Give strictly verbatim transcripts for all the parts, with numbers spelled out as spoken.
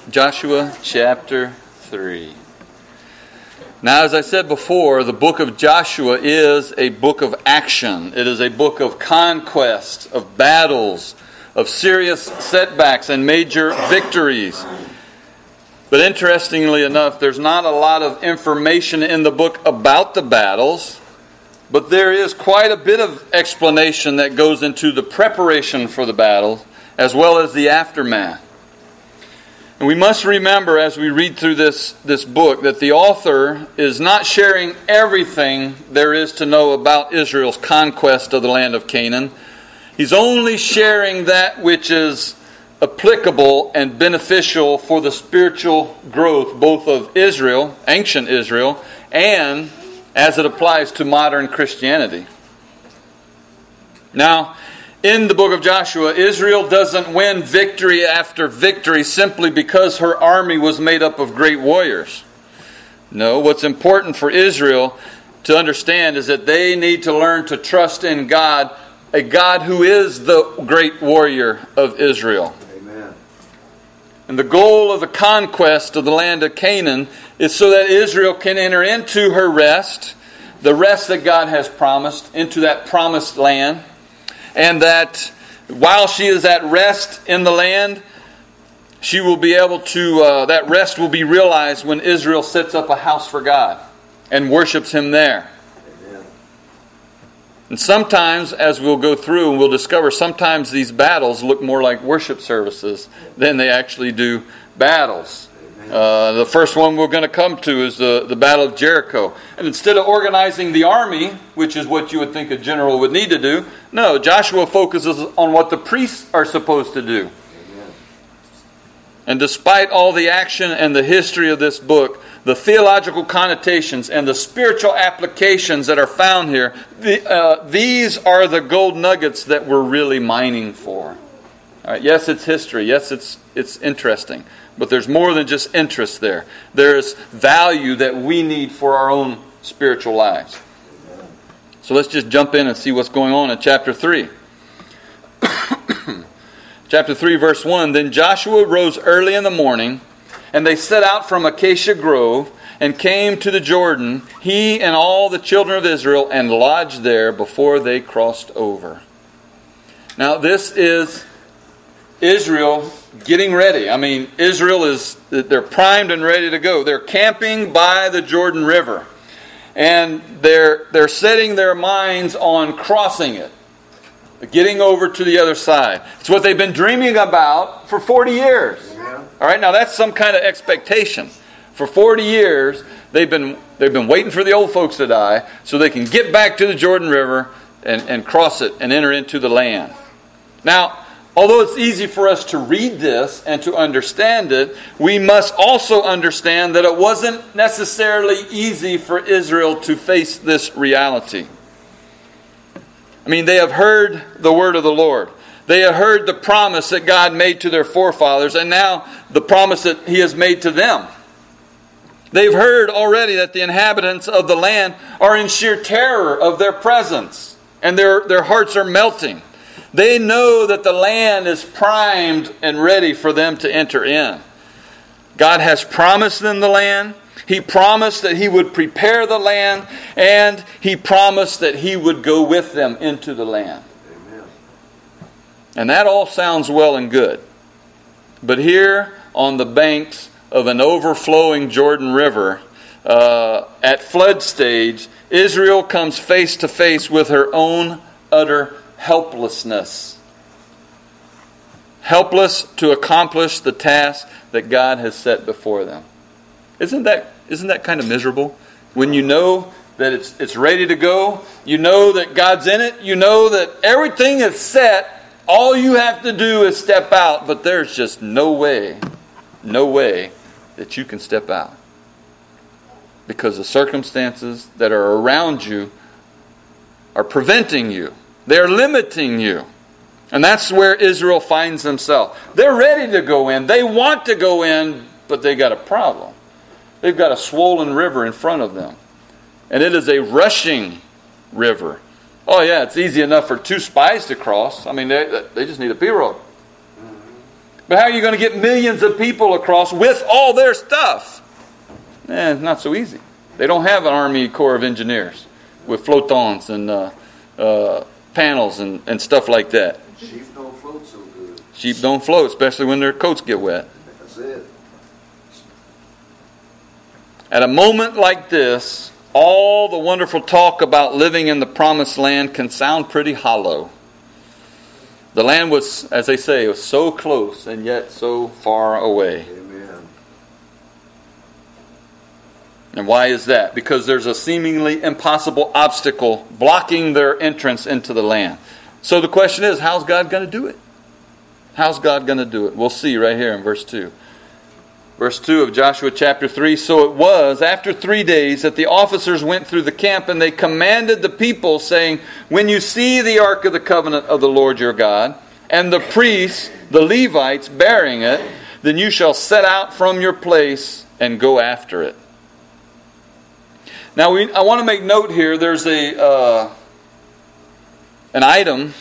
Joshua chapter three. Now, as I said before, the book of Joshua is a book of action. It is a book of conquest, of battles, of serious setbacks and major victories. But interestingly enough, there's not a lot of information in the book about the battles, but there is quite a bit of explanation that goes into the preparation for the battle, as well as the aftermath. And we must remember as we read through this, this book that the author is not sharing everything there is to know about Israel's conquest of the land of Canaan. He's only sharing that which is applicable and beneficial for the spiritual growth both of Israel, ancient Israel, and as it applies to modern Christianity. Now, in the book of Joshua, Israel doesn't win victory after victory simply because her army was made up of great warriors. No, what's important for Israel to understand is that they need to learn to trust in God, a God who is the great warrior of Israel. Amen. And the goal of the conquest of the land of Canaan is so that Israel can enter into her rest, the rest that God has promised, into that promised land. And that while she is at rest in the land, she will be able to, uh, that rest will be realized when Israel sets up a house for God and worships Him there. Amen. And sometimes, as we'll go through and we'll discover, sometimes these battles look more like worship services than they actually do battles. Uh, the first one we're going to come to is the, the Battle of Jericho. And instead of organizing the army, which is what you would think a general would need to do, no, Joshua focuses on what the priests are supposed to do. Amen. And despite all the action and the history of this book, the theological connotations and the spiritual applications that are found here, the, uh, these are the gold nuggets that we're really mining for. All right, yes, it's history. Yes, it's it's interesting. But there's more than just interest there. There's value that we need for our own spiritual lives. So let's just jump in and see what's going on in chapter three. Chapter three, verse one. Then Joshua rose early in the morning, and they set out from Acacia Grove, and came to the Jordan, he and all the children of Israel, and lodged there before they crossed over. Now this is Israel getting ready. I mean, Israel is, they're primed and ready to go. They're camping by the Jordan River. And they're they're setting their minds on crossing it. Getting over to the other side. It's what they've been dreaming about for forty years. Yeah. All right, now that's some kind of expectation. For forty years, they've been they've been waiting for the old folks to die so they can get back to the Jordan River and, and cross it and enter into the land. Now, although it's easy for us to read this and to understand it, we must also understand that it wasn't necessarily easy for Israel to face this reality. I mean, they have heard the word of the Lord. They have heard the promise that God made to their forefathers, and now the promise that He has made to them. They've heard already that the inhabitants of the land are in sheer terror of their presence, and their, their hearts are melting. They know that the land is primed and ready for them to enter in. God has promised them the land. He promised that He would prepare the land. And He promised that He would go with them into the land. Amen. And that all sounds well and good. But here on the banks of an overflowing Jordan River, uh, at flood stage, Israel comes face to face with her own utter helplessness. Helpless to accomplish the task that God has set before them. Isn't that isn't that kind of miserable? When you know that it's it's ready to go, you know that God's in it, you know that everything is set, all you have to do is step out, but there's just no way, no way that you can step out. Because the circumstances that are around you are preventing you. They're limiting you. And that's where Israel finds themselves. They're ready to go in. They want to go in, but they got a problem. They've got a swollen river in front of them. And it is a rushing river. Oh yeah, it's easy enough for two spies to cross. I mean, they, they just need a P-road. But how are you going to get millions of people across with all their stuff? Eh, it's not so easy. They don't have an Army Corps of Engineers with flotons and uh, uh, panels and, and stuff like that. Sheep don't float so good. Sheep don't float, especially when their coats get wet. That's it. At a moment like this, all the wonderful talk about living in the promised land can sound pretty hollow. The land was, as they say, it was so close and yet so far away. Amen. And why is that? Because there's a seemingly impossible obstacle blocking their entrance into the land. So the question is, how's God going to do it? How's God going to do it? We'll see right here in verse two. Verse two of Joshua chapter three, so it was after three days that the officers went through the camp, and they commanded the people, saying, when you see the ark of the covenant of the Lord your God, and the priests, the Levites, bearing it, then you shall set out from your place and go after it. Now, we, I want to make note here, there's a uh, an item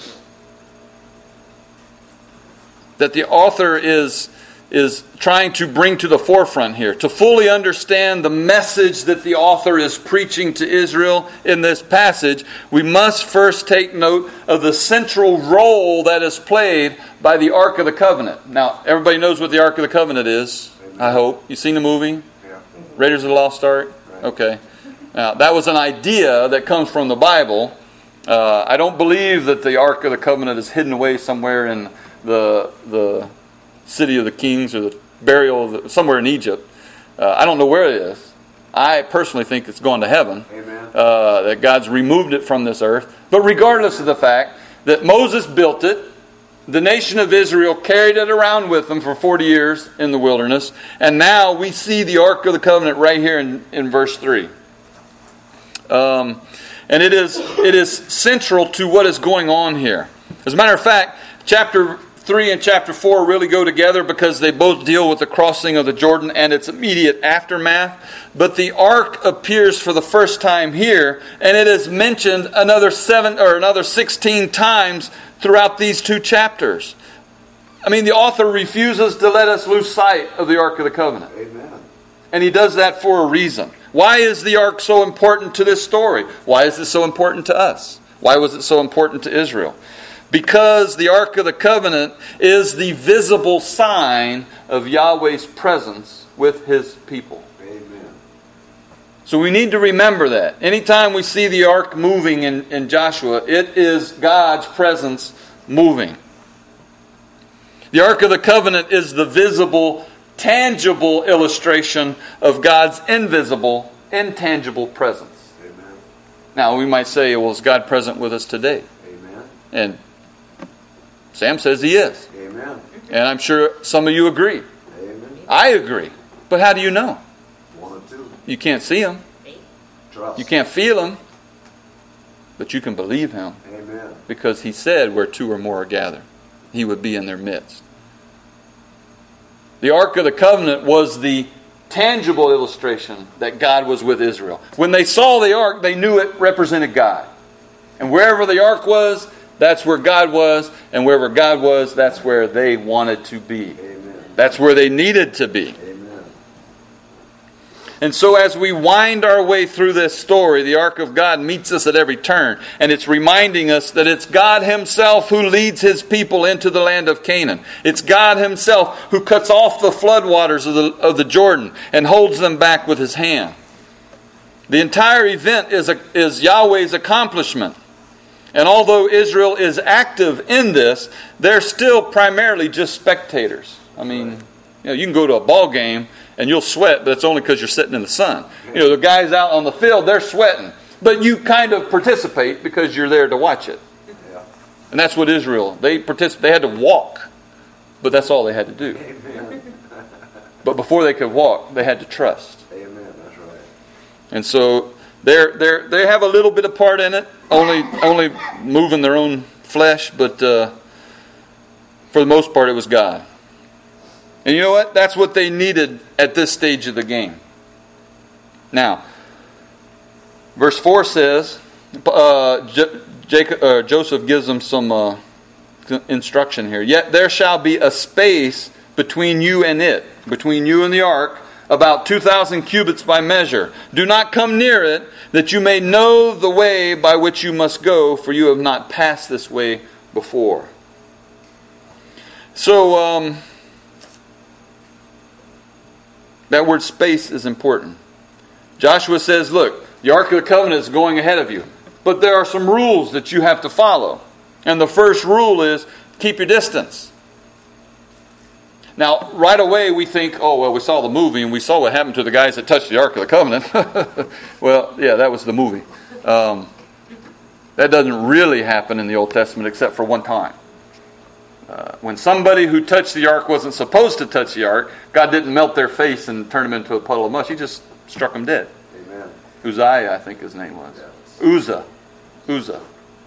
that the author is is trying to bring to the forefront here. To fully understand the message that the author is preaching to Israel in this passage, we must first take note of the central role that is played by the Ark of the Covenant. Now, everybody knows what the Ark of the Covenant is, I hope. You seen the movie? Yeah. Raiders of the Lost Ark? Okay. Now, that was an idea that comes from the Bible. Uh, I don't believe that the Ark of the Covenant is hidden away somewhere in the the city of the kings or the burial of the, somewhere in Egypt. Uh, I don't know where it is. I personally think it's gone to heaven. Amen. Uh, that God's removed it from this earth. But regardless of the fact that Moses built it, the nation of Israel carried it around with them for forty years in the wilderness, and now we see the Ark of the Covenant right here in, in verse three. Um, and it is it is central to what is going on here. As a matter of fact, chapter three and chapter four really go together because they both deal with the crossing of the Jordan and its immediate aftermath. But the ark appears for the first time here, and it is mentioned another seven or another sixteen times throughout these two chapters. I mean, the author refuses to let us lose sight of the Ark of the Covenant. Amen. And he does that for a reason. Why is the ark so important to this story? Why is it so important to us? Why was it so important to Israel? Because the Ark of the Covenant is the visible sign of Yahweh's presence with His people. Amen. So we need to remember that. Anytime we see the ark moving in, in Joshua, it is God's presence moving. The Ark of the Covenant is the visible, tangible illustration of God's invisible, intangible presence. Amen. Now we might say, well, is God present with us today? Amen. And Sam says He is. Amen. And I'm sure some of you agree. Amen. I agree. But how do you know? One or two. You can't see Him. Trust. You can't feel Him. But you can believe Him. Amen. Because He said where two or more are gathered, He would be in their midst. The Ark of the Covenant was the tangible illustration that God was with Israel. When they saw the ark, they knew it represented God. And wherever the ark was, that's where God was. And wherever God was, that's where they wanted to be. Amen. That's where they needed to be. Amen. And so as we wind our way through this story, the ark of God meets us at every turn. And it's reminding us that it's God Himself who leads His people into the land of Canaan. It's God Himself who cuts off the floodwaters of the, of the Jordan and holds them back with His hand. The entire event is, a, is Yahweh's accomplishment. And although Israel is active in this, they're still primarily just spectators. I mean, you know, you can go to a ball game and you'll sweat, but it's only because you're sitting in the sun. You know, the guys out on the field, they're sweating. But you kind of participate because you're there to watch it. Yeah. And that's what Israel, they particip- they had to walk. But that's all they had to do. Amen. But before they could walk, they had to trust. Amen. That's right. And so they're, they're, they have a little bit of part in it, only only moving their own flesh, but uh, for the most part it was God. And you know what? That's what they needed at this stage of the game. Now, verse four says, uh, J- Jacob, uh, Joseph gives them some uh, instruction here. Yet there shall be a space between you and it, between you and the ark, about two thousand cubits by measure. Do not come near it, that you may know the way by which you must go, for you have not passed this way before. So, um, that word space is important. Joshua says, look, the Ark of the Covenant is going ahead of you. But there are some rules that you have to follow. And the first rule is, keep your distance. Now, right away we think, oh, well, we saw the movie and we saw what happened to the guys that touched the Ark of the Covenant. Well, yeah, that was the movie. Um, that doesn't really happen in the Old Testament except for one time. Uh, when somebody who touched the Ark wasn't supposed to touch the Ark, God didn't melt their face and turn them into a puddle of mush. He just struck them dead. Amen. Uzziah, I think his name was. Yes. Uzzah. Uzzah.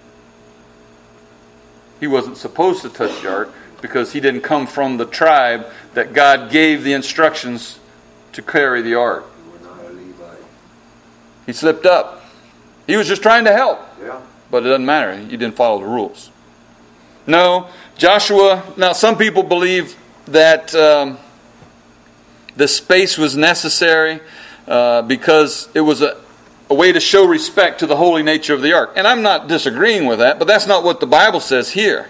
He wasn't supposed to touch the Ark because he didn't come from the tribe that God gave the instructions to carry the Ark. You were not a Levite. He slipped up. He was just trying to help. Yeah. But it doesn't matter. He didn't follow the rules. No, Joshua, now some people believe that um, the space was necessary uh, because it was a, a way to show respect to the holy nature of the ark. And I'm not disagreeing with that, but that's not what the Bible says here.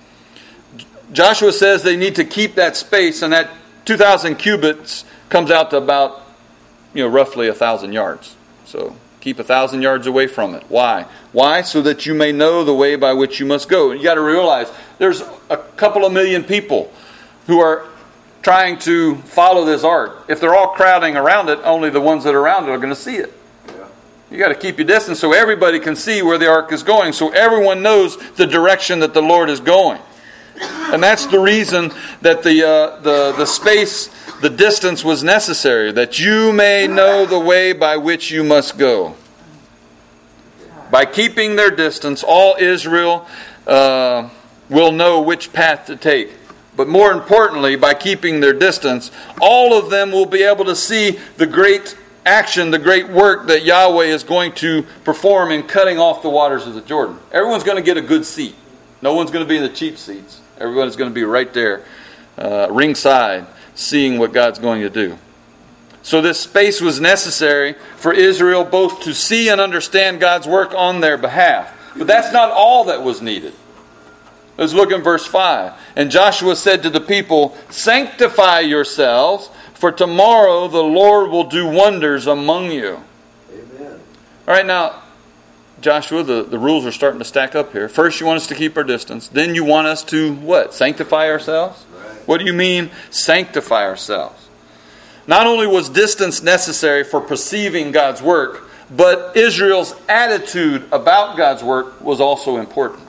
Joshua says they need to keep that space, and that two thousand cubits comes out to about, you know, roughly one thousand yards. So keep one thousand yards away from it. Why? Why? So that you may know the way by which you must go. You got to realize there's a couple of million people who are trying to follow this ark. If they're all crowding around it, only the ones that are around it are going to see it. Yeah. You got to keep your distance so everybody can see where the ark is going, so everyone knows the direction that the Lord is going. And that's the reason that the uh, the the space, the distance was necessary, that you may know the way by which you must go. By keeping their distance, all Israel uh, will know which path to take. But more importantly, by keeping their distance, all of them will be able to see the great action, the great work that Yahweh is going to perform in cutting off the waters of the Jordan. Everyone's going to get a good seat. No one's going to be in the cheap seats. Everybody's going to be right there, uh, ringside, seeing what God's going to do. So this space was necessary for Israel both to see and understand God's work on their behalf. But that's not all that was needed. Let's look in verse five. And Joshua said to the people, "Sanctify yourselves, for tomorrow the Lord will do wonders among you." Amen. All right, now, Joshua, the, the rules are starting to stack up here. First, you want us to keep our distance. Then you want us to, what, sanctify ourselves? Right. What do you mean, sanctify ourselves? Not only was distance necessary for perceiving God's work, but Israel's attitude about God's work was also important.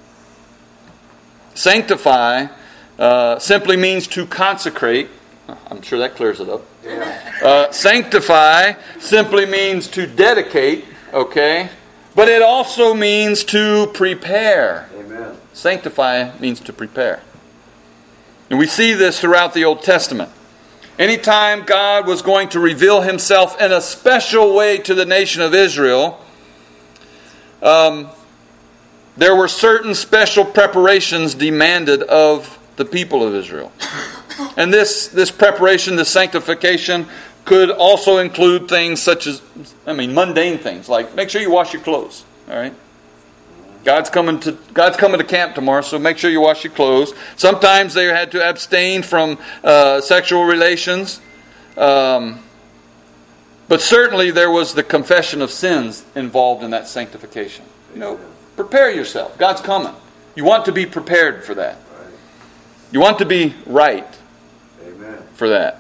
Sanctify uh, simply means to consecrate. I'm sure that clears it up. Yeah. Uh, sanctify simply means to dedicate, okay? But it also means to prepare. Amen. Sanctify means to prepare. And we see this throughout the Old Testament. Anytime God was going to reveal Himself in a special way to the nation of Israel, um, there were certain special preparations demanded of the people of Israel. And this, this preparation, this sanctification, could also include things such as, I mean, mundane things, like make sure you wash your clothes. All right? God's coming to God's coming to camp tomorrow, so make sure you wash your clothes. Sometimes they had to abstain from uh, sexual relations. Um, but certainly there was the confession of sins involved in that sanctification. You know, prepare yourself. God's coming. You want to be prepared for that. Right. You want to be right Amen. for that.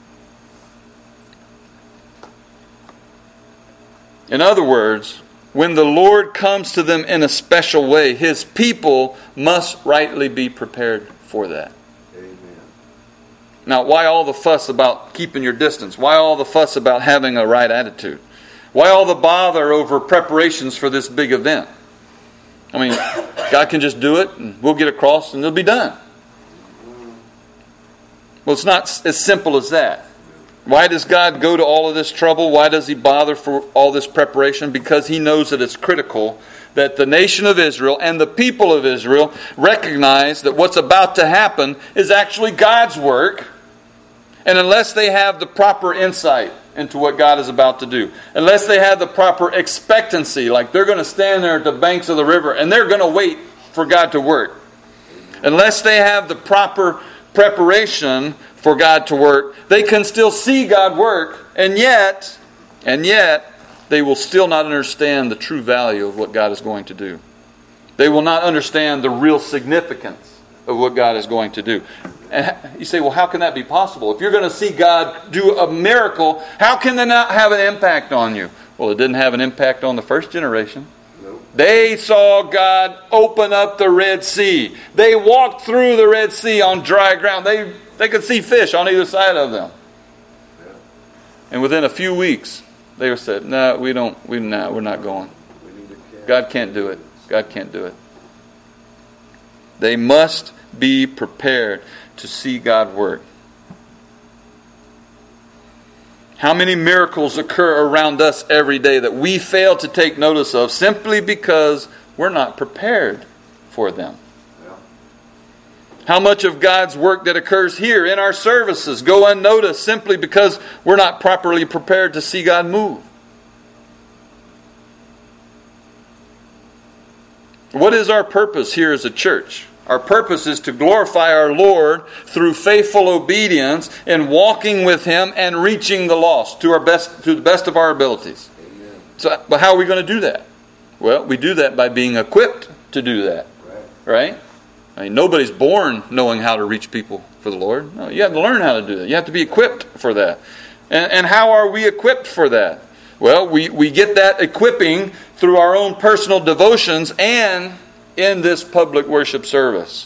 In other words, when the Lord comes to them in a special way, His people must rightly be prepared for that. Amen. Now, why all the fuss about keeping your distance? Why all the fuss about having a right attitude? Why all the bother over preparations for this big event? I mean, God can just do it, and we'll get across, and it'll be done. Well, it's not as simple as that. Why does God go to all of this trouble? Why does He bother for all this preparation? Because He knows that it's critical that the nation of Israel and the people of Israel recognize that what's about to happen is actually God's work. And unless they have the proper insight into what God is about to do, unless they have the proper expectancy, like they're going to stand there at the banks of the river and they're going to wait for God to work, unless they have the proper preparation for God to work, they can still see God work, and yet, and yet, they will still not understand the true value of what God is going to do. They will not understand the real significance of what God is going to do. And you say, well, how can that be possible? If you're going to see God do a miracle, how can they not have an impact on you? Well, it didn't have an impact on the first generation. Nope. They saw God open up the Red Sea. They walked through the Red Sea on dry ground. They they could see fish on either side of them. Yeah. And within a few weeks, they said, no, we don't, we, no, we're not going. We need to cast God can't do it. God can't do it. They must be prepared to see God work. How many miracles occur around us every day that we fail to take notice of simply because we're not prepared for them? Yeah. How much of God's work that occurs here in our services go unnoticed simply because we're not properly prepared to see God move? What is our purpose here as a church? Our purpose is to glorify our Lord through faithful obedience and walking with Him and reaching the lost to our best, to the best of our abilities. Amen. So, but how are we going to do that? Well, we do that by being equipped to do that, Right. right? I mean, nobody's born knowing how to reach people for the Lord. No, you have to learn how to do that. You have to be equipped for that. And, and how are we equipped for that? Well, we, we get that equipping through our own personal devotions and in this public worship service.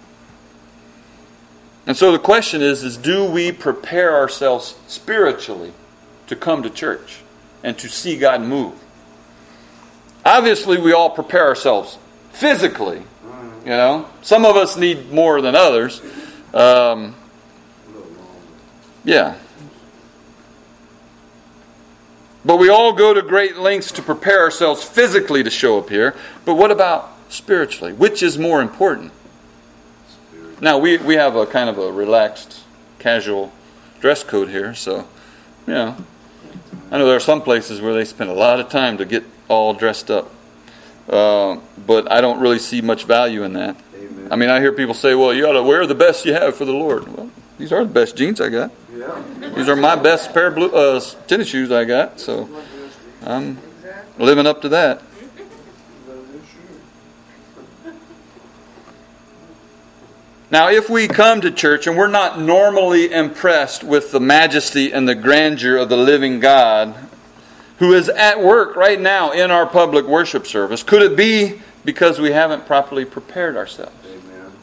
And so the question is, is do we prepare ourselves spiritually to come to church and to see God move? Obviously, we all prepare ourselves physically. You know, some of us need more than others. Um, yeah. But we all go to great lengths to prepare ourselves physically to show up here. But what about spiritually? Which is more important? Now, we, we have a kind of a relaxed, casual dress code here. So, you know, I know there are some places where they spend a lot of time to get all dressed up. Uh, but I don't really see much value in that. Amen. I mean, I hear people say, well, you ought to wear the best you have for the Lord. Well, these are the best jeans I got. Yeah. These are my best pair of blue, uh, tennis shoes I got. So I'm living up to that. Now, if we come to church and we're not normally impressed with the majesty and the grandeur of the living God who is at work right now in our public worship service, could it be because we haven't properly prepared ourselves? Amen.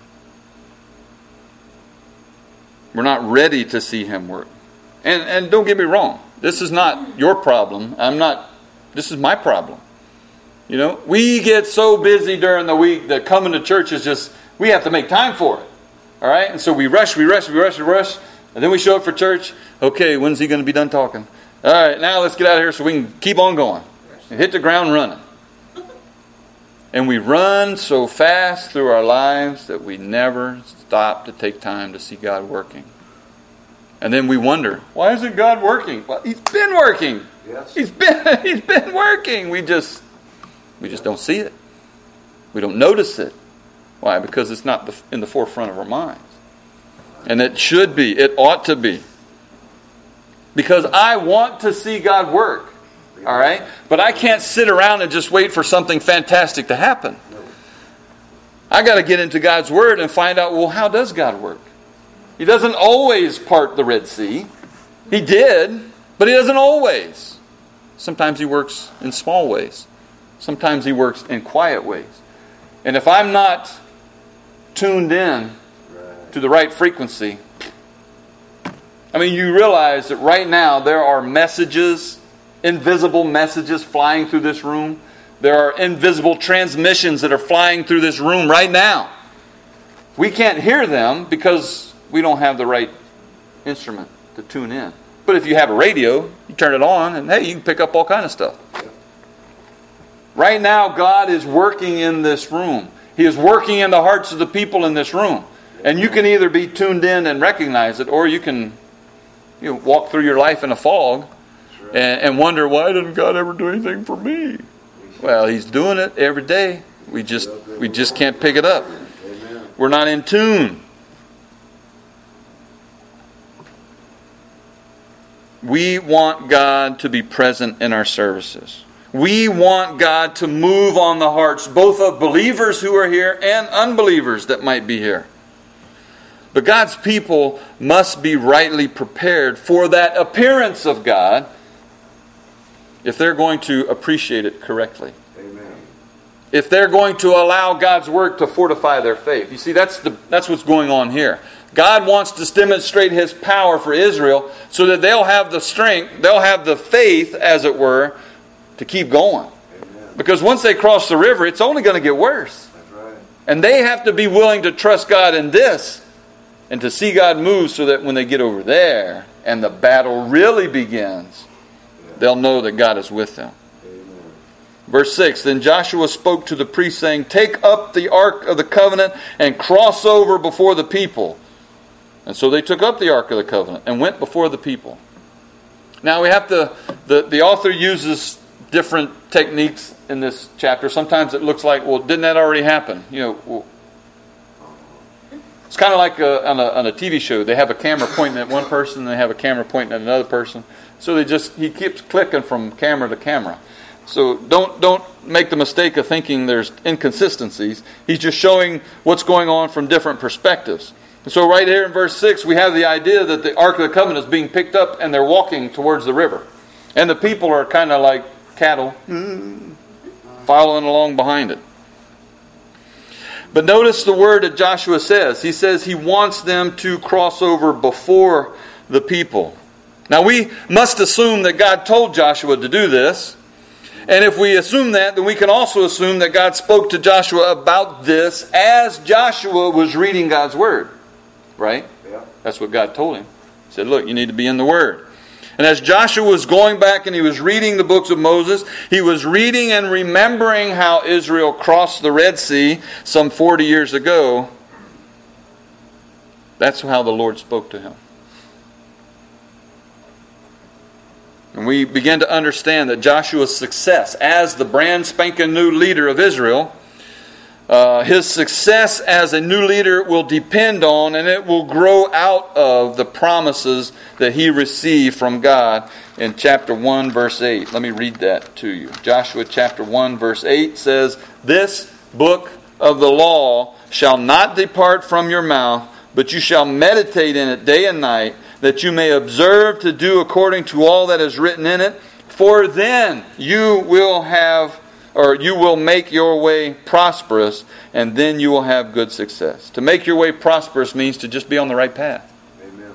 We're not ready to see Him work. And and don't get me wrong, this is not your problem. I'm not. This is my problem. You know, we get so busy during the week that coming to church is just, we have to make time for it. All right? And so we rush, we rush, we rush, we rush. And then we show up for church. Okay, when's he going to be done talking? All right, now let's get out of here so we can keep on going. And hit the ground running. And we run so fast through our lives that we never stop to take time to see God working. And then we wonder, why isn't God working? Well, He's been working. Yes. He's been He's been working. We just we just don't see it. We don't notice it. Why? Because it's not in the forefront of our minds. And it should be. It ought to be. Because I want to see God work. All right? But I can't sit around and just wait for something fantastic to happen. I got to get into God's Word and find out, well, how does God work? He doesn't always part the Red Sea. He did, but He doesn't always. Sometimes He works in small ways. Sometimes He works in quiet ways. And if I'm not tuned in Right. to the right frequency, I mean, you realize that right now there are messages, invisible messages flying through this room. There are invisible transmissions that are flying through this room right now. We can't hear them because we don't have the right instrument to tune in. But if you have a radio, you turn it on and hey, you can pick up all kind of stuff. Right now, God is working in this room. He is working in the hearts of the people in this room. And you can either be tuned in and recognize it, or you can you know, walk through your life in a fog and, and wonder, why didn't God ever do anything for me? Well, He's doing it every day. We just we just can't pick it up. We're not in tune. We want God to be present in our services. We want God to move on the hearts both of believers who are here and unbelievers that might be here. But God's people must be rightly prepared for that appearance of God if they're going to appreciate it correctly. Amen. If they're going to allow God's work to fortify their faith. You see, that's the that's what's going on here. God wants to demonstrate His power for Israel so that they'll have the strength, they'll have the faith, as it were, to keep going. Amen. Because once they cross the river, it's only going to get worse. That's right. And they have to be willing to trust God in this and to see God move so that when they get over there and the battle really begins, Yeah. they'll know that God is with them. Amen. Verse six, then Joshua spoke to the priests, saying, take up the ark of the covenant and cross over before the people. And so they took up the ark of the covenant and went before the people. Now we have to, the, the author uses different techniques in this chapter. Sometimes it looks like, well, didn't that already happen? You know, well, it's kind of like a, on, a, on a T V show. They have a camera pointing at one person and they have a camera pointing at another person. So they just he keeps clicking from camera to camera. So don't don't make the mistake of thinking there's inconsistencies. He's just showing what's going on from different perspectives. And so right here in verse six, we have the idea that the Ark of the Covenant is being picked up and they're walking towards the river. And the people are kind of like cattle, following along behind it. But notice the word that Joshua says. He says he wants them to cross over before the people. Now we must assume that God told Joshua to do this. And if we assume that, then we can also assume that God spoke to Joshua about this as Joshua was reading God's Word. Right? Yeah. That's what God told him. He said, look, you need to be in the Word. And as Joshua was going back and he was reading the books of Moses, he was reading and remembering how Israel crossed the Red Sea some forty years ago. That's how the Lord spoke to him. And we begin to understand that Joshua's success as the brand spanking new leader of Israel, uh, his success as a new leader will depend on and it will grow out of the promises that he received from God in chapter one verse eight. Let me read that to you. Joshua chapter one verse eight says, this book of the law shall not depart from your mouth, but you shall meditate in it day and night, that you may observe to do according to all that is written in it. For then you will have, or you will make your way prosperous, and then you will have good success. To make your way prosperous means to just be on the right path. Amen.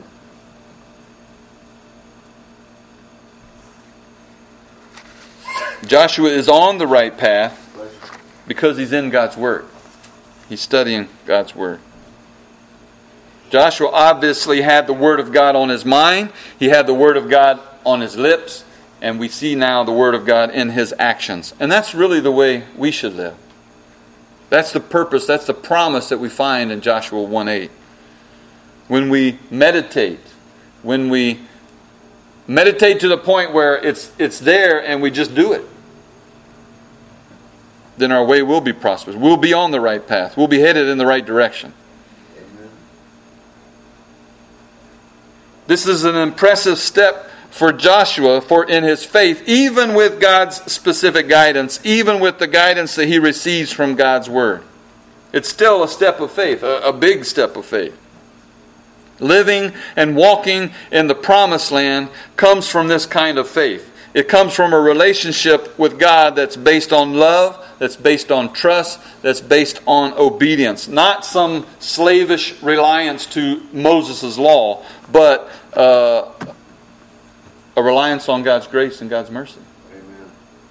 Joshua is on the right path because he's in God's Word. He's studying God's Word. Joshua obviously had the Word of God on his mind. He had the Word of God on his lips. And we see now the Word of God in his actions. And that's really the way we should live. That's the purpose, that's the promise that we find in Joshua one eight. When we meditate, when we meditate to the point where it's it's there and we just do it, then our way will be prosperous. We'll be on the right path. We'll be headed in the right direction. Amen. This is an impressive step for Joshua for in his faith, even with God's specific guidance, even with the guidance that he receives from God's Word. It's still a step of faith, a, a big step of faith. Living and walking in the promised land comes from this kind of faith. It comes from a relationship with God that's based on love, that's based on trust, that's based on obedience. Not some slavish reliance to Moses' law, but uh, a reliance on God's grace and God's mercy. Amen.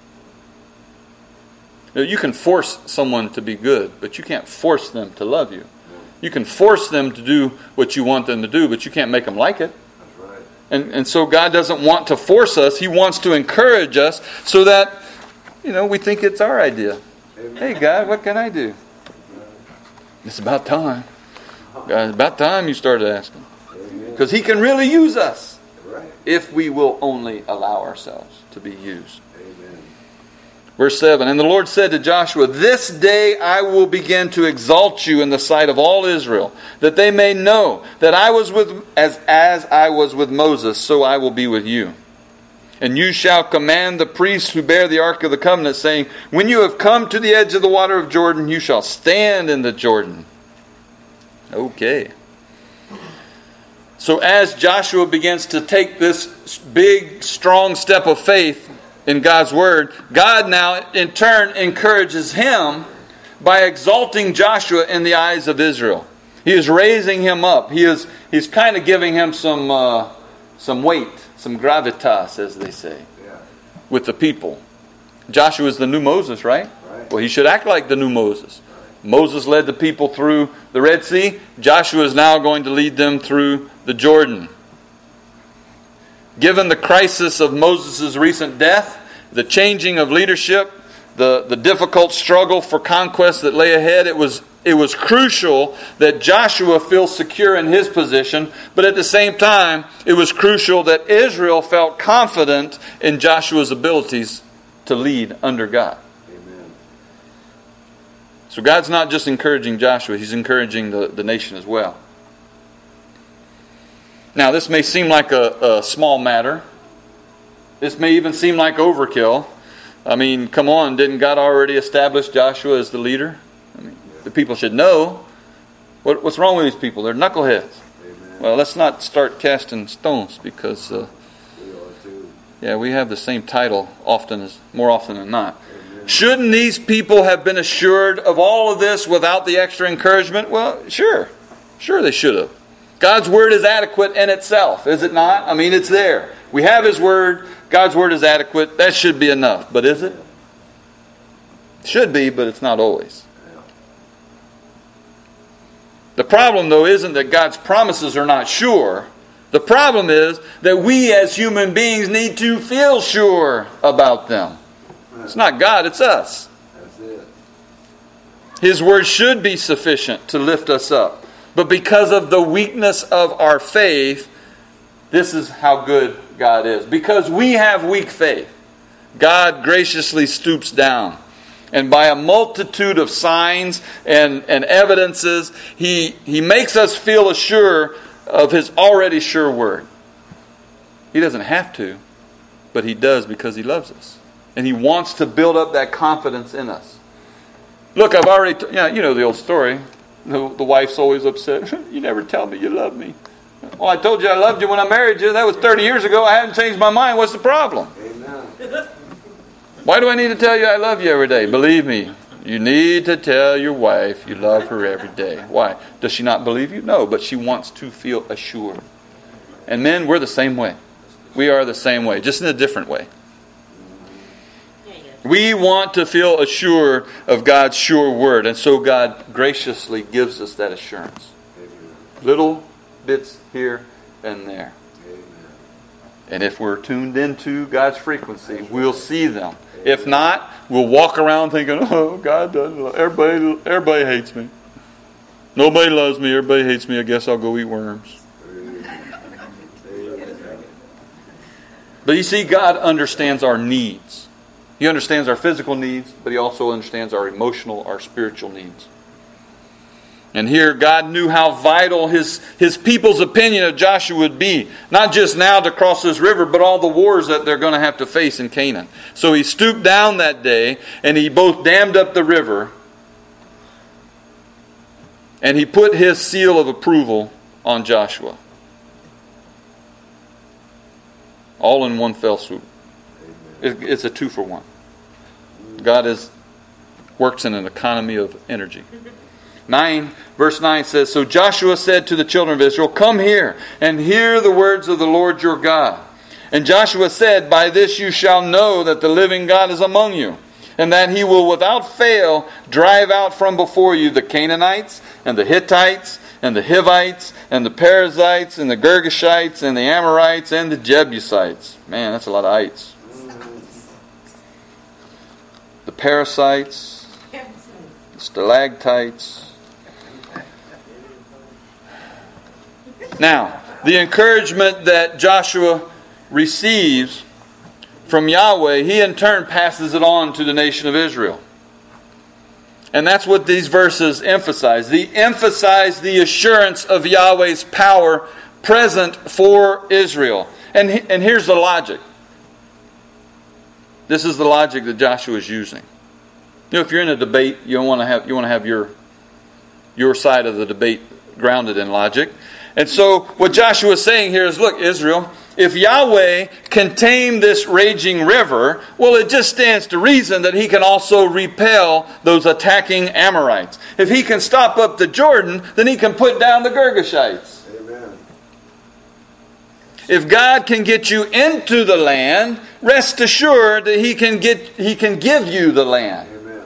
You know, you can force someone to be good, but you can't force them to love you. You can force them to do what you want them to do, but you can't make them like it. That's right. And, and so God doesn't want to force us. He wants to encourage us so that you know, we think it's our idea. Amen. Hey, God, what can I do? It's about time. God, it's about time you started asking. Because He can really use us Right. if we will only allow ourselves to be used. Amen. Verse seven, and the Lord said to Joshua, this day I will begin to exalt you in the sight of all Israel, that they may know that I was with, as, as I was with Moses, so I will be with you. And you shall command the priests who bear the ark of the covenant, saying, when you have come to the edge of the water of Jordan, you shall stand in the Jordan. Okay. So as Joshua begins to take this big, strong step of faith in God's Word, God now in turn encourages him by exalting Joshua in the eyes of Israel. He is raising him up. He is he's kind of giving him some uh, some weight, some gravitas, as they say, Yeah. with the people. Joshua is the new Moses, right? Right. Well, he should act like the new Moses. Moses led the people through the Red Sea. Joshua is now going to lead them through the Jordan. Given the crisis of Moses' recent death, the changing of leadership, the, the difficult struggle for conquest that lay ahead, it was, it was crucial that Joshua feel secure in his position, but at the same time, it was crucial that Israel felt confident in Joshua's abilities to lead under God. Amen. So God's not just encouraging Joshua, He's encouraging the, the nation as well. Now, this may seem like a, a small matter. This may even seem like overkill. I mean, come on, didn't God already establish Joshua as the leader? I mean, the people should know. What, what's wrong with these people? They're knuckleheads. Amen. Well, let's not start casting stones because, uh, We are too. yeah, we have the same title often as more often than not. Amen. Shouldn't these people have been assured of all of this without the extra encouragement? Well, sure. Sure they should have. God's Word is adequate in itself, is it not? I mean, it's there. We have His Word. God's Word is adequate. That should be enough. But is it? Should be, but it's not always. Yeah. The problem, though, isn't that God's promises are not sure. The problem is that we as human beings need to feel sure about them. It's not God, it's us. That's it. His Word should be sufficient to lift us up. But because of the weakness of our faith, this is how good God is. Because we have weak faith, God graciously stoops down. And by a multitude of signs and, and evidences, he, he makes us feel assured of His already sure Word. He doesn't have to, but He does because He loves us. And He wants to build up that confidence in us. Look, I've already, t- yeah, you know the old story. The, the wife's always upset. You never tell me you love me. Well, I told you I loved you when I married you. That was thirty years ago. I haven't changed my mind. What's the problem? Amen. Why do I need to tell you I love you every day? Believe me, you need to tell your wife you love her every day. Why? Does she not believe you? No, but she wants to feel assured. And men, we're the same way. We are the same way, just in a different way. We want to feel assured of God's sure Word. And so God graciously gives us that assurance. Amen. Little bits here and there. Amen. And if we're tuned into God's frequency, we'll see them. If not, we'll walk around thinking, oh, God doesn't love everybody, everybody hates me. Nobody loves me. Everybody hates me. I guess I'll go eat worms. But you see, God understands our needs. He understands our physical needs, but He also understands our emotional, our spiritual needs. And here, God knew how vital His, his people's opinion of Joshua would be. Not just now to cross this river, but all the wars that they're going to have to face in Canaan. So He stooped down that day, and He both dammed up the river, and He put His seal of approval on Joshua. All in one fell swoop. It's a two for one. God is works in an economy of energy. Nine, verse nine says, so Joshua said to the children of Israel, come here and hear the words of the Lord your God. And Joshua said, by this you shall know that the living God is among you, and that He will without fail drive out from before you the Canaanites and the Hittites and the Hivites and the Perizzites and the Girgashites and the Amorites and the Jebusites. Man, that's a lot of ites. parasites, stalactites. Now, the encouragement that Joshua receives from Yahweh, he in turn passes it on to the nation of Israel. And that's what these verses emphasize. They emphasize the assurance of Yahweh's power present for Israel. And, and here's the logic. This is the logic that Joshua is using. You know, if you're in a debate, you want to have you want to have your your side of the debate grounded in logic. And so what Joshua is saying here is, look, Israel, if Yahweh can tame this raging river, well, it just stands to reason that He can also repel those attacking Amorites. If He can stop up the Jordan, then He can put down the Girgashites. Amen. If God can get you into the land, rest assured that He can get He can give you the land. Amen.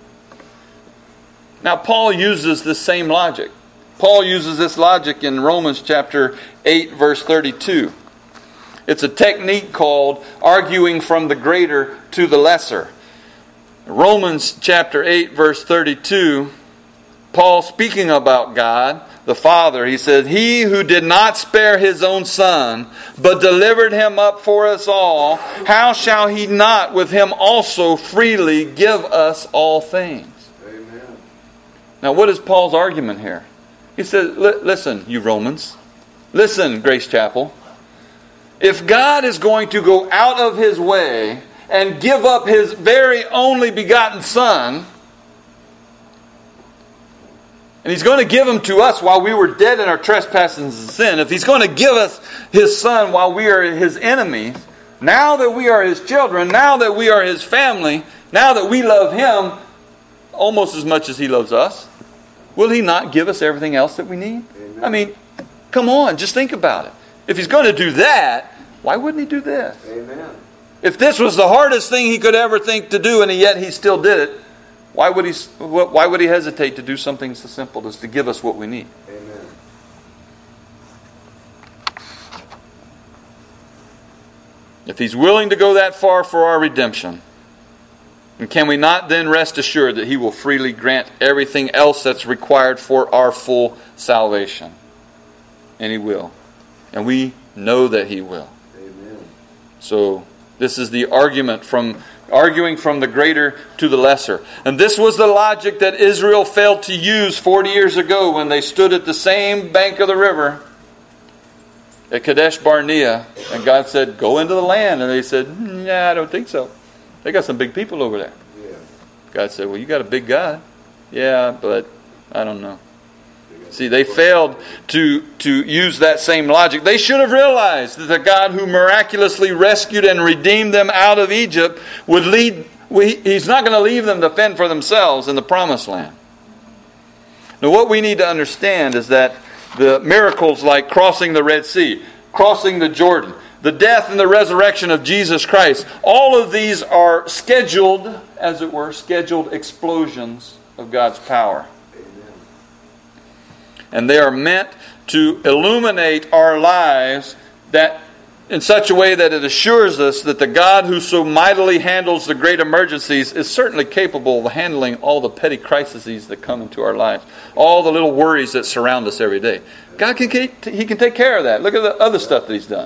Now, Paul uses the same logic. Paul uses this logic in Romans chapter eight, verse thirty-two. It's a technique called arguing from the greater to the lesser. Romans chapter eight, verse thirty-two, Paul speaking about God, the Father, he said, He who did not spare His own Son, but delivered Him up for us all, how shall He not with Him also freely give us all things? Amen. Now, what is Paul's argument here? He says, listen, you Romans. Listen, Grace Chapel. If God is going to go out of His way and give up His very only begotten Son, and He's going to give Him to us while we were dead in our trespasses and sin, if He's going to give us His Son while we are His enemies, now that we are His children, now that we are His family, now that we love Him almost as much as He loves us, will He not give us everything else that we need? Amen. I mean, come on, just think about it. If He's going to do that, why wouldn't He do this? Amen. If this was the hardest thing He could ever think to do, and yet He still did it, why would He? Why would He hesitate to do something so simple as to give us what we need? Amen. If He's willing to go that far for our redemption, and can we not then rest assured that He will freely grant everything else that's required for our full salvation? And He will. And we know that He will. Amen. So this is the argument from arguing from the greater to the lesser. And this was the logic that Israel failed to use forty years ago when they stood at the same bank of the river at Kadesh Barnea, and God said, go into the land. And they said, nah, I don't think so. They got some big people over there. Yeah. God said, well, you got a big God. Yeah, but I don't know. See, they failed to, to use that same logic. They should have realized that the God who miraculously rescued and redeemed them out of Egypt would lead. He's not going to leave them to fend for themselves in the promised land. Now, what we need to understand is that the miracles like crossing the Red Sea, crossing the Jordan, the death and the resurrection of Jesus Christ, all of these are scheduled, as it were, scheduled explosions of God's power. And they are meant to illuminate our lives that in such a way that it assures us that the God who so mightily handles the great emergencies is certainly capable of handling all the petty crises that come into our lives, all the little worries that surround us every day. God can He can take care of that. Look at the other stuff that He's done.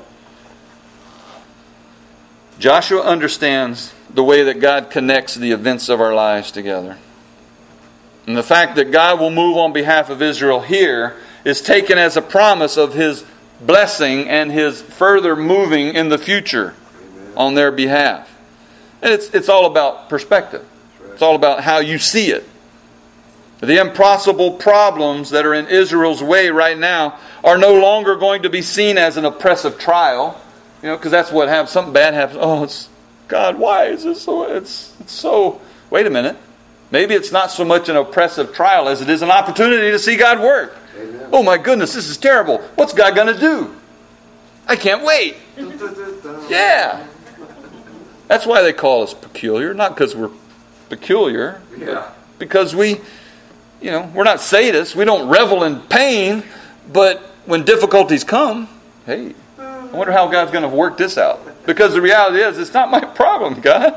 Joshua understands the way that God connects the events of our lives together. And the fact that God will move on behalf of Israel here is taken as a promise of His blessing and His further moving in the future on their behalf. And it's, it's all about perspective. It's all about how you see it. The impossible problems that are in Israel's way right now are no longer going to be seen as an oppressive trial. You know, because that's what happens. Something bad happens. Oh, it's God, why is this so? It's, it's so... Wait a minute. Maybe it's not so much an oppressive trial as it is an opportunity to see God work. Amen. Oh my goodness, this is terrible. What's God going to do? I can't wait. Yeah. That's why they call us peculiar. Not because we're peculiar. Yeah. Because we, you know, we're not sadists. We don't revel in pain. But when difficulties come, hey, I wonder how God's going to work this out. Because the reality is, it's not my problem, God.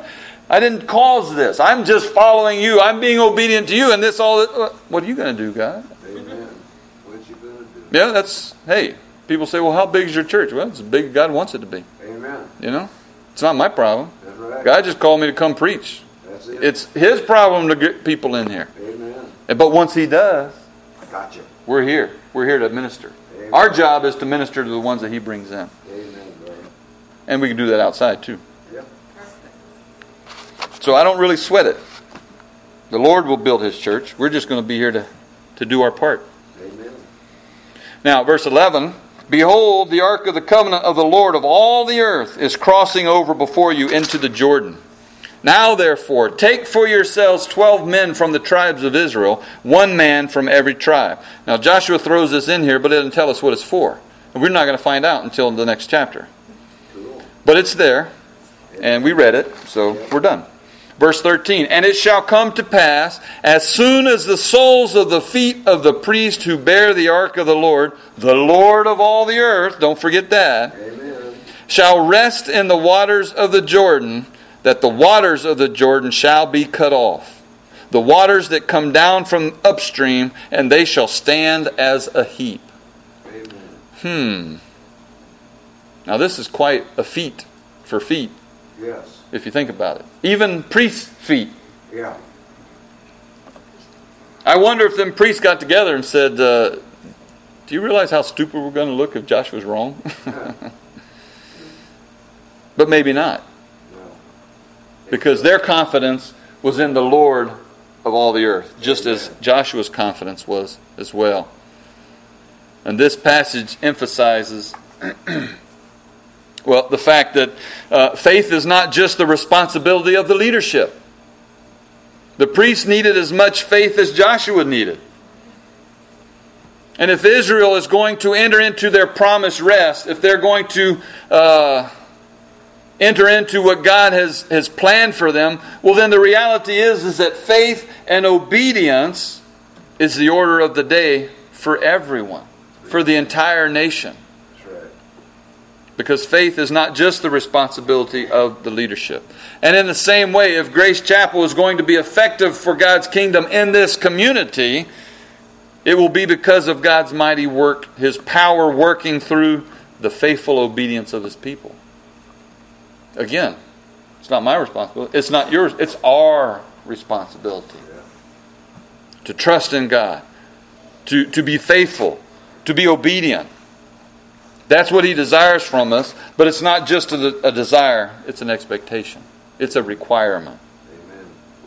I didn't cause this. I'm just following you. I'm being obedient to you. And this all, what are you going to do, God? Amen. What you going to do? Yeah, that's, hey, people say, well, how big is your church? Well, it's as big as God wants it to be. Amen. You know? It's not my problem. That's right. God just called me to come preach. That's it. It's His problem to get people in here. Amen. But once He does, Gotcha. we're here. We're here to minister. Amen. Our job is to minister to the ones that He brings in. Amen, brother. And we can do that outside too. Yep. So I don't really sweat it. The Lord will build His church. We're just going to be here to, to do our part. Amen. Now, verse eleven. Behold, the ark of the covenant of the Lord of all the earth is crossing over before you into the Jordan. Now, therefore, take for yourselves twelve men from the tribes of Israel, one man from every tribe. Now, Joshua throws this in here, but it doesn't tell us what it's for. And we're not going to find out until the next chapter. Cool. But it's there, and we read it, so we're done. Verse thirteen, and it shall come to pass, as soon as the soles of the feet of the priest who bear the ark of the Lord, the Lord of all the earth, don't forget that, Amen. shall rest in the waters of the Jordan, that the waters of the Jordan shall be cut off. The waters that come down from upstream, and they shall stand as a heap. Amen. Hmm. Now this is quite a feat for feet, Yes. if you think about it. Even priests' feet. Yeah. I wonder if them priests got together and said, uh, do you realize how stupid we're going to look if Joshua's wrong? But maybe not. No. Because their confidence was in the Lord of all the earth, just as Joshua's confidence was as well. And this passage emphasizes, well, the fact that uh, faith is not just the responsibility of the leadership. The priests needed as much faith as Joshua needed. And if Israel is going to enter into their promised rest, if they're going to uh, enter into what God has, has planned for them, well then the reality is, is that faith and obedience is the order of the day for everyone, for the entire nation. That's right. Because faith is not just the responsibility of the leadership. And in the same way, if Grace Chapel is going to be effective for God's kingdom in this community, it will be because of God's mighty work, His power working through the faithful obedience of His people. Again, it's not my responsibility. It's not yours. It's our responsibility. Yeah. To trust in God. To, to be faithful. To be obedient. That's what He desires from us. But it's not just a, a desire. It's an expectation. It's a requirement. Amen.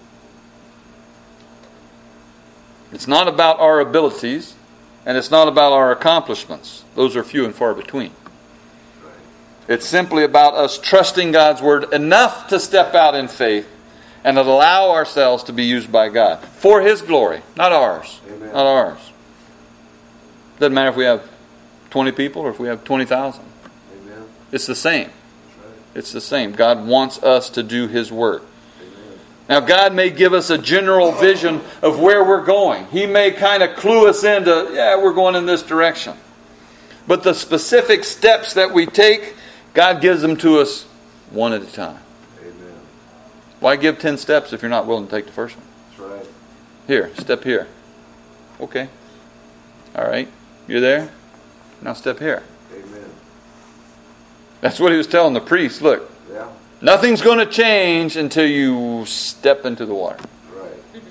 It's not about our abilities. And it's not about our accomplishments. Those are few and far between. Right. It's simply about us trusting God's Word enough to step out in faith and allow ourselves to be used by God. For His glory. Not ours. Amen. Not ours. Doesn't matter if we have twenty people or if we have twenty thousand. Amen. It's the same. That's right. It's the same. God wants us to do His work. Amen. Now, God may give us a general vision of where we're going. He may kind of clue us into, yeah, we're going in this direction. But the specific steps that we take, God gives them to us one at a time. Amen. Why give ten steps if you're not willing to take the first one? That's right. Here, step here. Okay. All right. You're there? Now step here. Amen. That's what He was telling the priests. Look, Yeah. nothing's going to change until you step into the water. Right.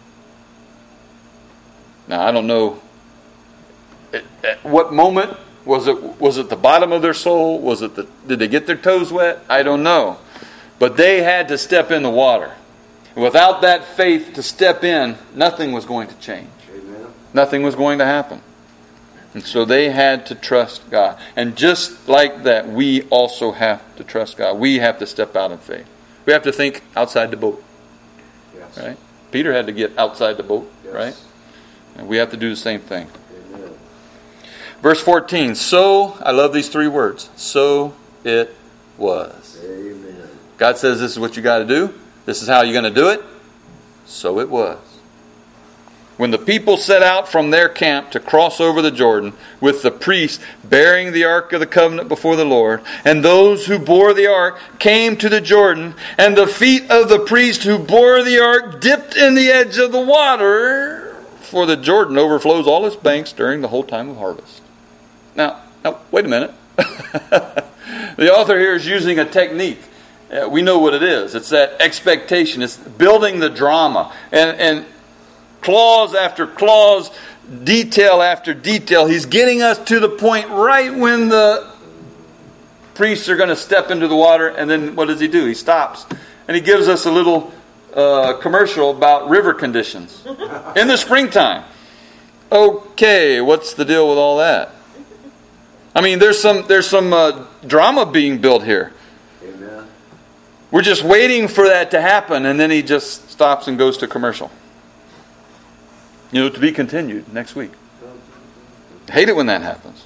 Now, I don't know at, at what moment. Was it was it the bottom of their soul? Was it the did they get their toes wet? I don't know. But they had to step in the water. Without that faith to step in, nothing was going to change. Amen. Nothing was going to happen. And so they had to trust God. And just like that, we also have to trust God. We have to step out in faith. We have to think outside the boat. Yes. Right? Peter had to get outside the boat. Yes. Right? And we have to do the same thing. Amen. Verse fourteen. So, I love these three words. So it was. Amen. God says this is what you got to do. This is how you're going to do it. So it was. when the people set out from their camp to cross over the Jordan, with the priests bearing the ark of the covenant before the Lord, and those who bore the ark came to the Jordan, and the feet of the priest who bore the ark dipped in the edge of the water, for the Jordan overflows all its banks during the whole time of harvest. Now, now wait a minute. The author here is using a technique. Uh, we know what it is. It's that expectation. It's building the drama. And, and clause after clause, detail after detail. He's getting us to the point right when the priests are going to step into the water. And then what does he do? He stops. And he gives us a little uh, commercial about river conditions in the springtime. Okay, what's the deal with all that? I mean, there's some there's some uh, drama being built here. Amen. We're just waiting for that to happen, and then he just stops and goes to commercial. You know, to be continued next week. I hate it when that happens.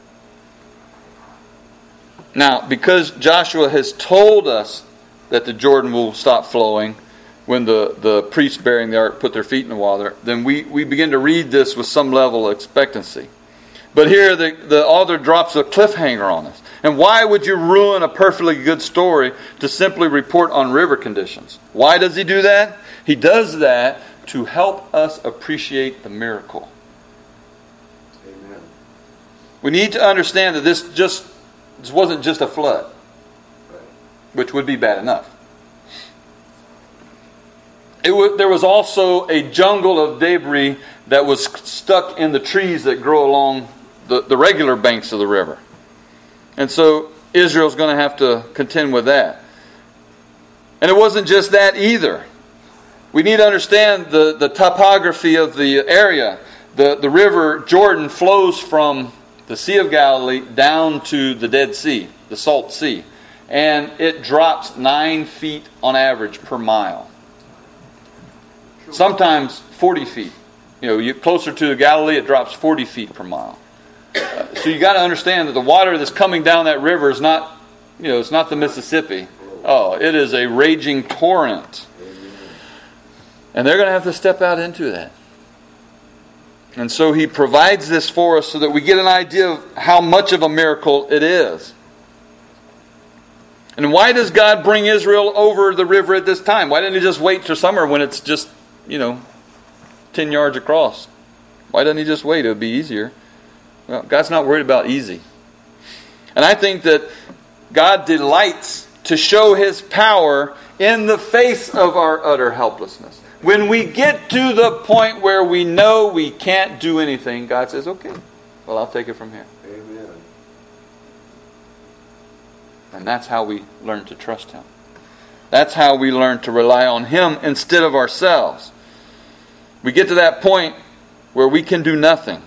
Now, because Joshua has told us that the Jordan will stop flowing when the, the priests bearing the ark put their feet in the water, then we, we begin to read this with some level of expectancy. But here the, the author drops a cliffhanger on us. And why would you ruin a perfectly good story to simply report on river conditions? Why does he do that? He does that to help us appreciate the miracle. Amen. We need to understand that this just this wasn't just a flood, Right. which would be bad enough. It was, there was also a jungle of debris that was stuck in the trees that grow along the, the regular banks of the river. And so Israel's going to have to contend with that. And it wasn't just that either. We need to understand the, the topography of the area. The, the river Jordan flows from the Sea of Galilee down to the Dead Sea, the Salt Sea. And it drops nine feet on average per mile. Sometimes forty feet. You know, you closer to the Galilee, it drops forty feet per mile. Uh, so you got to understand that the water that's coming down that river is not, you know, it's not the Mississippi. Oh, it is a raging torrent. And they're going to have to step out into that. And so he provides this for us so that we get an idea of how much of a miracle it is. And why does God bring Israel over the river at this time? Why didn't he just wait till summer when it's just, you know, ten yards across? Why doesn't he just wait? It would be easier. Well, God's not worried about easy. And I think that God delights to show his power in the face of our utter helplessness. When we get to the point where we know we can't do anything, God says, okay, well, I'll take it from here. Amen. And that's how we learn to trust him. That's how we learn to rely on him instead of ourselves. We get to that point where we can do nothing.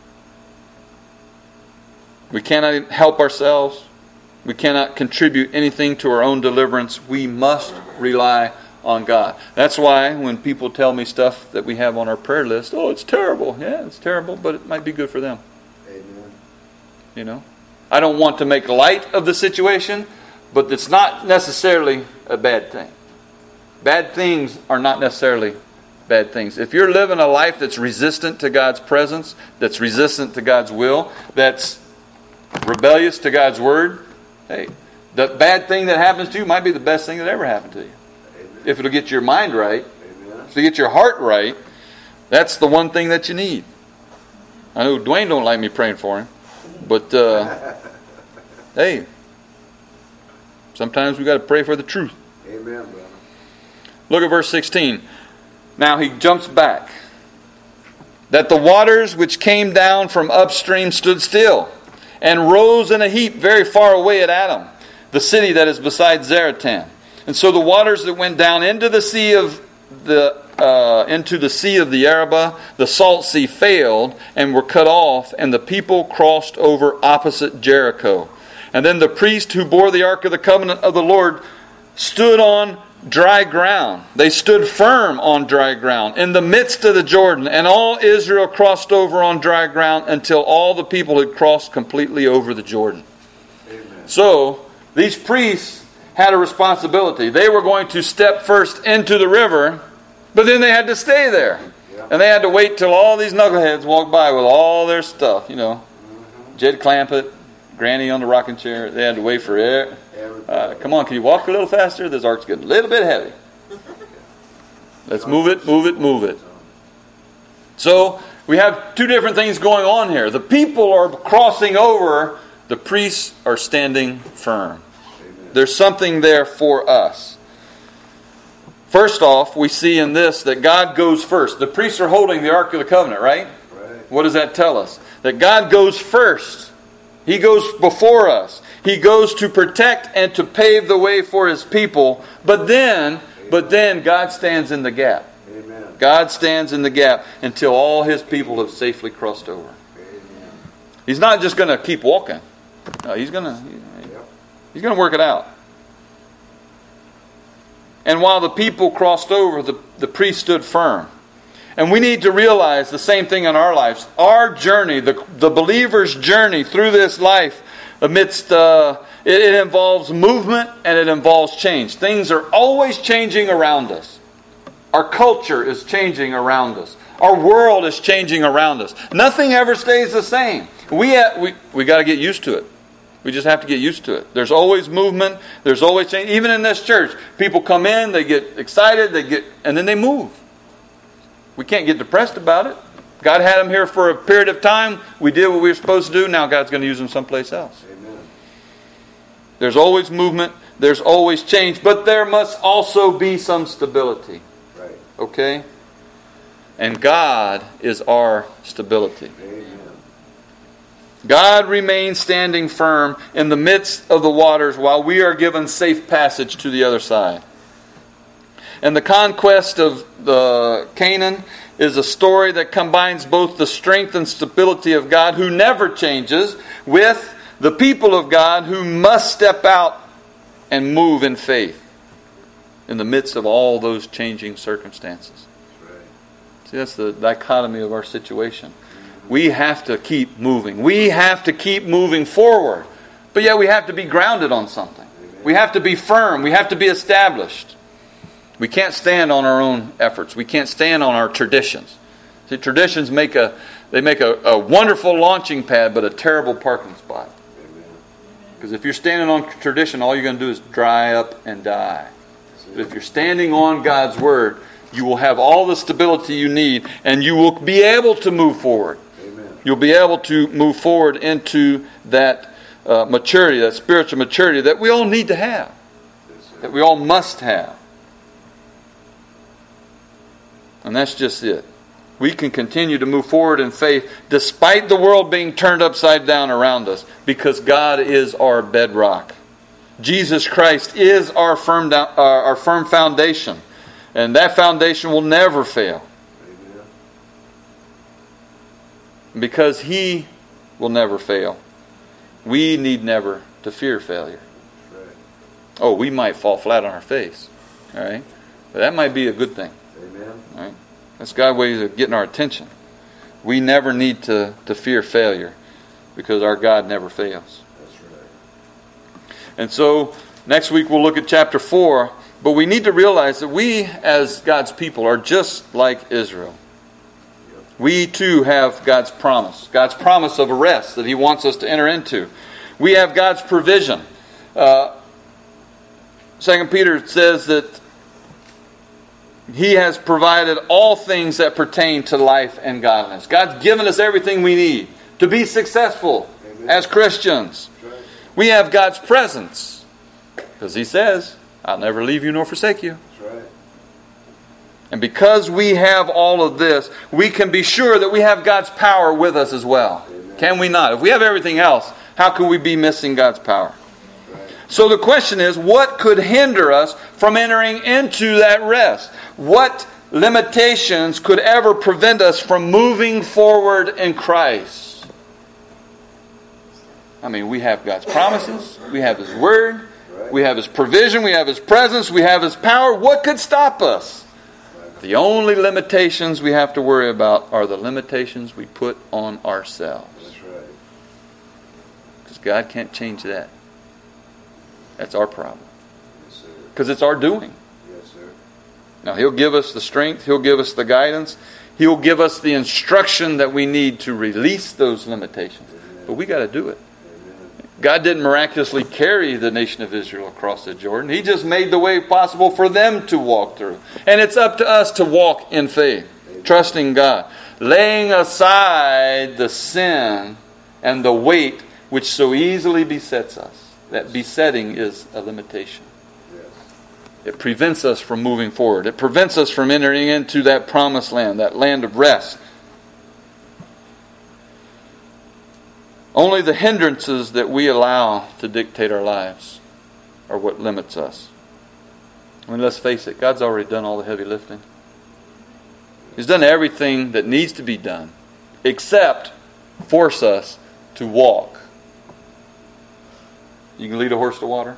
We cannot help ourselves. We cannot contribute anything to our own deliverance. We must rely on God. That's why when people tell me stuff that we have on our prayer list, oh, it's terrible. Yeah, it's terrible, but it might be good for them. Amen. You know? I don't want to make light of the situation, but it's not necessarily a bad thing. Bad things are not necessarily bad things. If you're living a life that's resistant to God's presence, that's resistant to God's will, that's rebellious to God's word, hey, the bad thing that happens to you might be the best thing that ever happened to you. Amen. If it'll get your mind right, Amen. if it'll get your heart right, that's the one thing that you need. I know Dwayne don't like me praying for him, but uh, hey, sometimes we got to pray for the truth. Amen, brother. Look at verse sixteen. Now he jumps back. That the waters which came down from upstream stood still, and rose in a heap very far away at Adam, the city that is beside Zaratan. And so the waters that went down into the sea of the uh, into the sea of the Arabah, the salt sea, failed and were cut off, and the people crossed over opposite Jericho. And then the priest who bore the ark of the covenant of the Lord stood on dry ground. They stood firm on dry ground in the midst of the Jordan, and all Israel crossed over on dry ground until all the people had crossed completely over the Jordan. Amen. So these priests had a responsibility. They were going to step first into the river, but then they had to stay there. Yeah. And they had to wait till all these knuckleheads walked by with all their stuff, you know. Mm-hmm. Jed Clampett, Granny on the rocking chair. They had to wait for it. Uh, come on, can you walk a little faster? This ark's getting a little bit heavy. Let's move it, move it, move it. So we have two different things going on here. The people are crossing over. The priests are standing firm. Amen. There's something there for us. First off, we see in this that God goes first. The priests are holding the Ark of the Covenant, right? Right. What does that tell us? That God goes first. He goes before us. He goes to protect and to pave the way for His people. But then, but then God stands in the gap. Amen. God stands in the gap until all His people have safely crossed over. Amen. He's not just going to keep walking. No, He's going to Yep. He's going to work it out. And while the people crossed over, the, the priest stood firm. And we need to realize the same thing in our lives. Our journey, the, the believer's journey through this life, amidst uh, it, it involves movement and it involves change. Things are always changing around us. Our culture is changing around us. Our world is changing around us. Nothing ever stays the same. We ha- we we got to get used to it. We just have to get used to it. There's always movement. There's always change. Even in this church, people come in, they get excited, they get, and then they move. We can't get depressed about it. God had them here for a period of time. We did what we were supposed to do. Now God's going to use them someplace else. Amen. There's always movement. There's always change. But there must also be some stability. Right. Okay? And God is our stability. Amen. God remains standing firm in the midst of the waters while we are given safe passage to the other side. And the conquest of the Canaan is a story that combines both the strength and stability of God, who never changes, with the people of God who must step out and move in faith in the midst of all those changing circumstances. That's right. See, that's the dichotomy of our situation. We have to keep moving. We have to keep moving forward. But yet we have to be grounded on something. We have to be firm. We have to be established. We can't stand on our own efforts. We can't stand on our traditions. See, traditions make a they make a, a wonderful launching pad, but a terrible parking spot. Because if you're standing on tradition, all you're going to do is dry up and die. But if you're standing on God's Word, you will have all the stability you need, and you will be able to move forward. Amen. You'll be able to move forward into that uh, maturity, that spiritual maturity that we all need to have, that we all must have. And that's just it. We can continue to move forward in faith despite the world being turned upside down around us, because God is our bedrock. Jesus Christ is our firm, down, uh, our firm foundation. And that foundation will never fail. Amen. Because He will never fail, we need never to fear failure. That's right. Oh, we might fall flat on our face. All right? But that might be a good thing. Amen. All right? That's God's way of getting our attention. We never need to, to fear failure, because our God never fails. That's right. And so, next week we'll look at chapter four. But we need to realize that we, as God's people, are just like Israel. We too have God's promise. God's promise of a rest that He wants us to enter into. We have God's provision. Uh, Second Peter says that He has provided all things that pertain to life and godliness. God's given us everything we need to be successful Amen. As Christians. That's right. We have God's presence, because He says, I'll never leave you nor forsake you. That's right. And because we have all of this, we can be sure that we have God's power with us as well. Amen. Can we not? If we have everything else, how could we be missing God's power? Right. So the question is, what could hinder us from entering into that rest? What limitations could ever prevent us from moving forward in Christ? I mean, we have God's promises. We have His Word. Right. We have His provision. We have His presence. We have His power. What could stop us? Right. The only limitations we have to worry about are the limitations we put on ourselves. That's right. Because God can't change that. That's our problem. Yes, sir. Because it's our doing. Yes, sir. Now, He'll give us the strength. He'll give us the guidance. He'll give us the instruction that we need to release those limitations. But we got to do it. God didn't miraculously carry the nation of Israel across the Jordan. He just made the way possible for them to walk through. And it's up to us to walk in faith, trusting God, laying aside the sin and the weight which so easily besets us. That besetting is a limitation. It prevents us from moving forward. It prevents us from entering into that promised land, that land of rest. Only the hindrances that we allow to dictate our lives are what limits us. I mean, let's face it, God's already done all the heavy lifting. He's done everything that needs to be done, except force us to walk. You can lead a horse to water?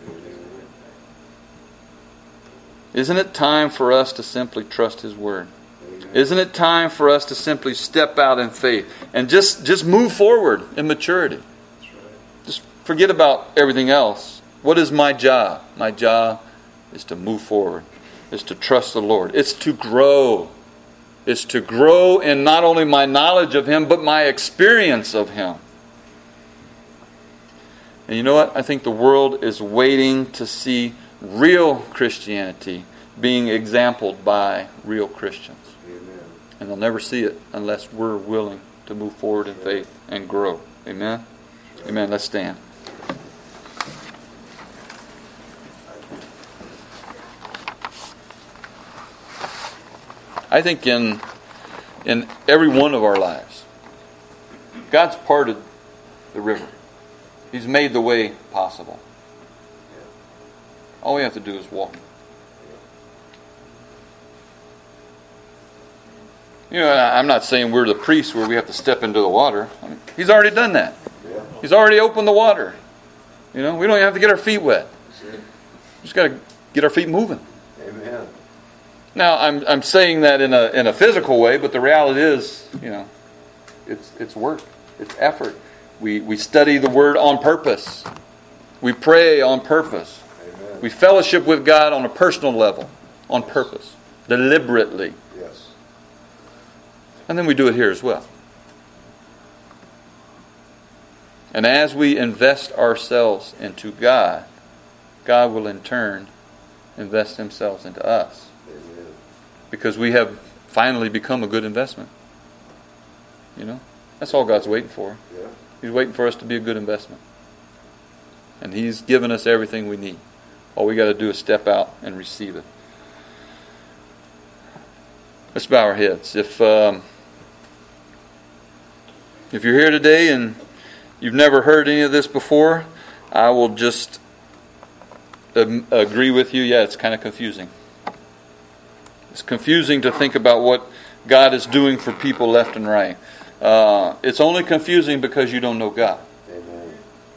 Isn't it time for us to simply trust His Word? Isn't it time for us to simply step out in faith and just, just move forward in maturity? Just forget about everything else. What is my job? My job is to move forward. Is to trust the Lord. It's to grow. It's to grow in not only my knowledge of Him, but my experience of Him. And you know what? I think the world is waiting to see real Christianity being exampled by real Christians. Amen. And they'll never see it unless we're willing to move forward in faith and grow. Amen? Amen. Let's stand. I think in, in every one of our lives, God's parted the river. He's made the way possible. All we have to do is walk. You know, I'm not saying we're the priests where we have to step into the water. I mean, He's already done that. He's already opened the water. You know, we don't even have to get our feet wet. We just got to get our feet moving. Amen. Now, I'm I'm saying that in a in a physical way, but the reality is, you know, it's it's work, it's effort. We we study the Word on purpose. We pray on purpose. Amen. We fellowship with God on a personal level, on purpose, deliberately. Yes. And then we do it here as well. And as we invest ourselves into God, God will in turn invest Himself into us. Amen. Because we have finally become a good investment. You know? That's all God's waiting for. Yeah. He's waiting for us to be a good investment. And He's given us everything we need. All we got to do is step out and receive it. Let's bow our heads. If um, if you're here today and you've never heard any of this before, I will just um, agree with you. Yeah, it's kind of confusing. It's confusing to think about what God is doing for people left and right. Uh, it's only confusing because you don't know God. Amen.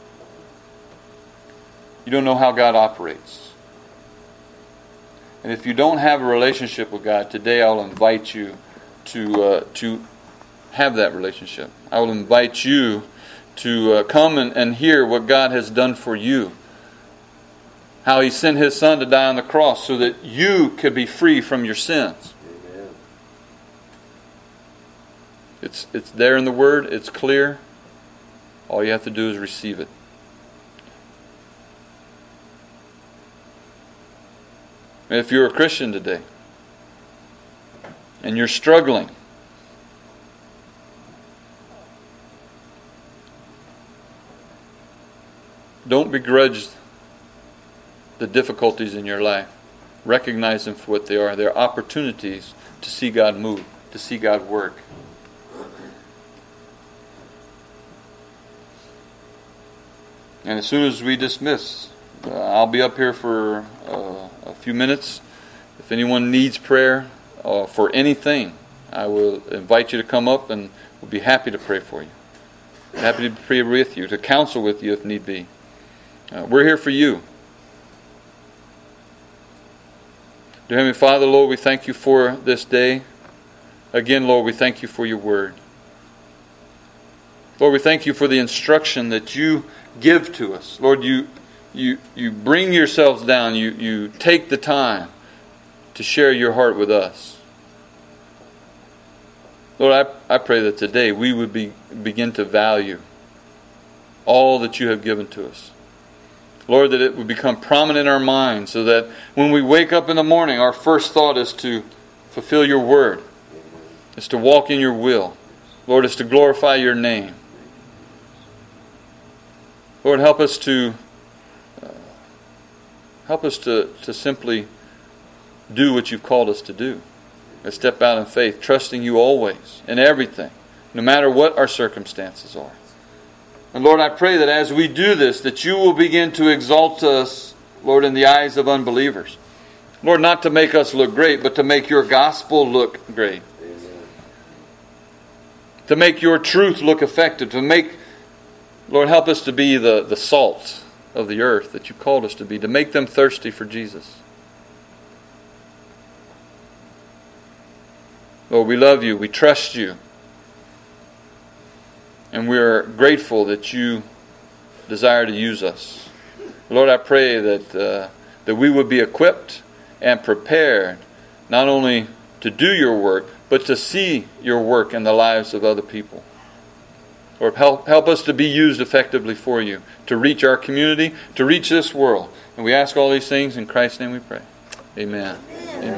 You don't know how God operates. And if you don't have a relationship with God, today I'll invite you to uh, to have that relationship. I will invite you to uh, come and, and hear what God has done for you. How He sent His Son to die on the cross so that you could be free from your sins. Amen. It's it's there in the Word. It's clear. All you have to do is receive it. And if you're a Christian today and you're struggling, don't begrudge the difficulties in your life. Recognize them for what they are. They're opportunities to see God move, to see God work. And as soon as we dismiss, uh, I'll be up here for uh, a few minutes. If anyone needs prayer uh, for anything, I will invite you to come up and we'll be happy to pray for you. Happy to pray with you, to counsel with you if need be. Uh, we're here for you. Dear Heavenly Father, Lord, we thank you for this day. Again, Lord, we thank you for your word. Lord, we thank you for the instruction that you give to us. Lord, you you you bring yourselves down. You, you take the time to share your heart with us. Lord, I, I pray that today we would be, begin to value all that you have given to us. Lord, that it would become prominent in our minds so that when we wake up in the morning, our first thought is to fulfill your word. Is to walk in your will. Lord, is to glorify your name. Lord, help us to uh, help us to, to simply do what you've called us to do. And step out in faith, trusting you always in everything, no matter what our circumstances are. And Lord, I pray that as we do this, that you will begin to exalt us, Lord, in the eyes of unbelievers. Lord, not to make us look great, but to make your gospel look great. Amen. To make your truth look effective. To make, Lord, help us to be the, the salt of the earth that you called us to be. To make them thirsty for Jesus. Lord, we love you. We trust you. And we are grateful that you desire to use us. Lord, I pray that uh, that we would be equipped and prepared not only to do your work, but to see your work in the lives of other people. Lord, help, help us to be used effectively for you, to reach our community, to reach this world. And we ask all these things in Christ's name we pray. Amen.